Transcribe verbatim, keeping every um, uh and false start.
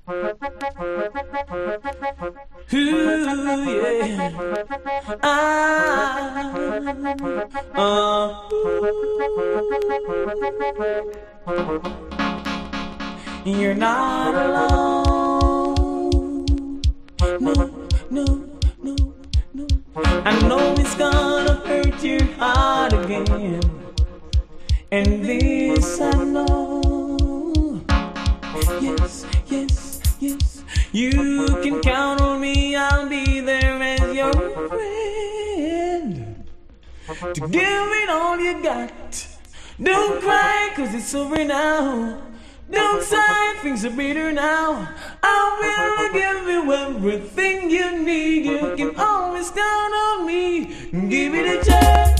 Ooh, yeah. Ah, uh, you're not alone. No, no, no, no. I know it's gonna hurt your heart again, and this I know. Yes, yes, yes. You can count on me, I'll be there as your friend, to give it all you got. Don't cry, cause it's over now. Don't sigh, things are better now. I will give you everything you need. You can always count on me. Give it a chance.